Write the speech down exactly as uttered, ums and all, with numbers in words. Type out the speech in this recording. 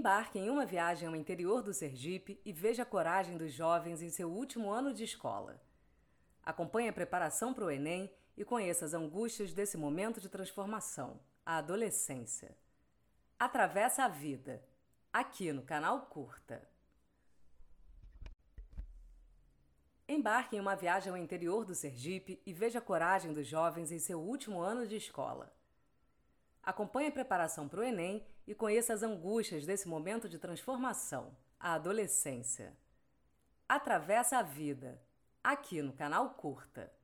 Embarque em uma viagem ao interior do Sergipe e veja a coragem dos jovens em seu último ano de escola. Acompanhe a preparação para o Enem e conheça as angústias desse momento de transformação, a adolescência. Atravessa a vida, aqui no canal Curta. Embarque em uma viagem ao interior do Sergipe e veja a coragem dos jovens em seu último ano de escola. Acompanhe a preparação para o Enem e conheça as angústias desse momento de transformação, a adolescência. Atravessa a vida, aqui no canal Curta.